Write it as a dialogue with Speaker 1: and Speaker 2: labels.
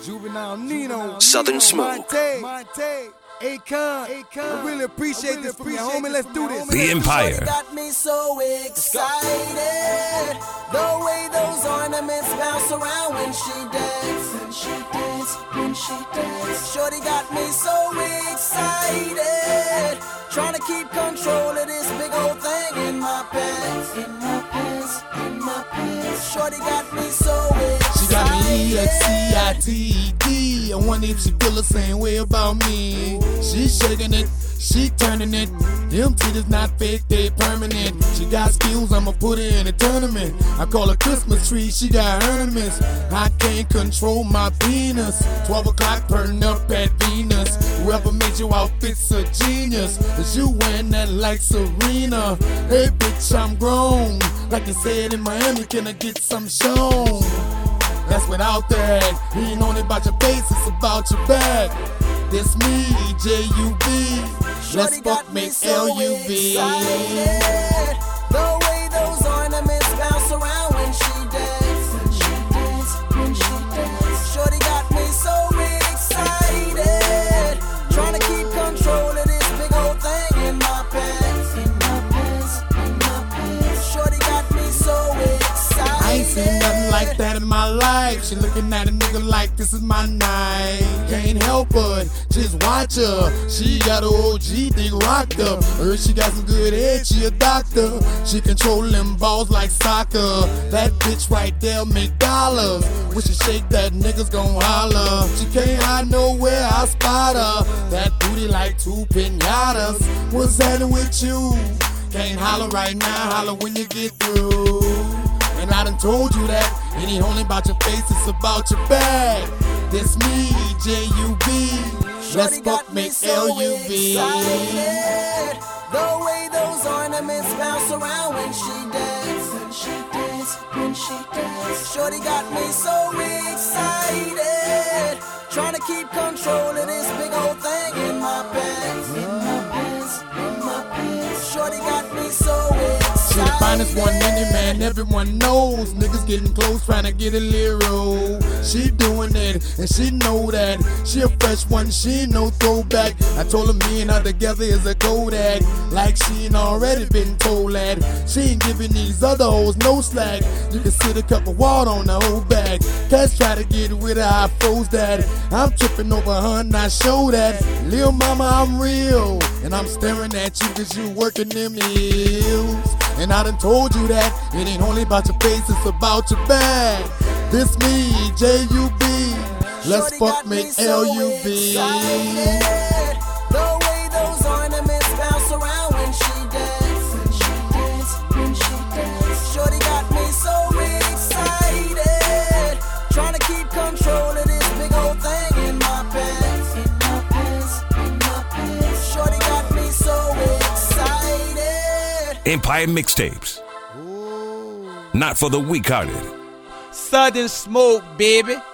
Speaker 1: Juvenile Nino,
Speaker 2: Southern Smoke,
Speaker 1: Monte, Akon. I really appreciate this from your homie. Let's do this.
Speaker 2: The Empire.
Speaker 3: Got me so excited. The way those ornaments bounce around when she dance. When she dance. Shorty got me so excited. Trying to keep control of this big old thing in my pants. Shorty got me so excited.
Speaker 4: She got me excited. I wonder if she feel the same way about me. She shaking it, she turning it. Them titties not fake, they permanent. She got skills, I'ma put her in a tournament. I call her Christmas tree, she got ornaments. I can't control my penis. 12 o'clock, burn up at Venus. Whoever made your outfit's a genius. Cause you wearing that like Serena. Hey bitch, I'm grown. Like you said in Miami, can I get some shown? That's without that. He ain't only about your face, it's about your back. This me, J-U-B. Let's fuck, make L-U-V.
Speaker 3: The way those ornaments bounce around when she dance. Shorty got me so excited. Trying to keep control of this big old thing in my pants. Shorty got me so excited.
Speaker 4: I ain't seen nothing like that in my life. She looking at a nigga like this is my night. Can't help but just watch her. She got a OG thing rocked up. Heard she got some good head, she a doctor. She control them balls like soccer. That bitch right there make dollars. When she shake that, niggas gon' holler. She can't hide nowhere, I spot her. That booty like two pinatas. What's happening with you? Can't holler right now, holler when you get through. And I done told you that it ain't only about your face, it's about your bag. This me, J-U-B. Let's fuck, make L-U-V.
Speaker 3: The way those ornaments bounce around when she dance. Shorty got me so excited. Trying to keep control of this big old thing in my pants. Shorty got me so excited.
Speaker 4: She the finest one in it, man, everyone knows. Niggas getting close, trying to get a liro. She doing it, and she know that. She a fresh one, she ain't no throwback. I told her me and her together is a Kodak. Like she ain't already been told that. She ain't giving these other hoes no slack. You can sit a cup of water on the whole bag. Cats try to get with her, I froze that. I'm tripping over her and I show that. Lil' mama, I'm real. And I'm staring at you cause you working them hills. And I done told you that it ain't only about your face, it's about your bag. This me, J-U-B. Let's fuck, make L-U-V.
Speaker 3: The way those ornaments bounce around when she dance. Shorty got me so excited. Trying to keep control of this big old thing in my pants. Shorty got me so excited.
Speaker 2: Empire Mixtapes. Not for the weak-hearted.
Speaker 1: Southern Smoke, baby.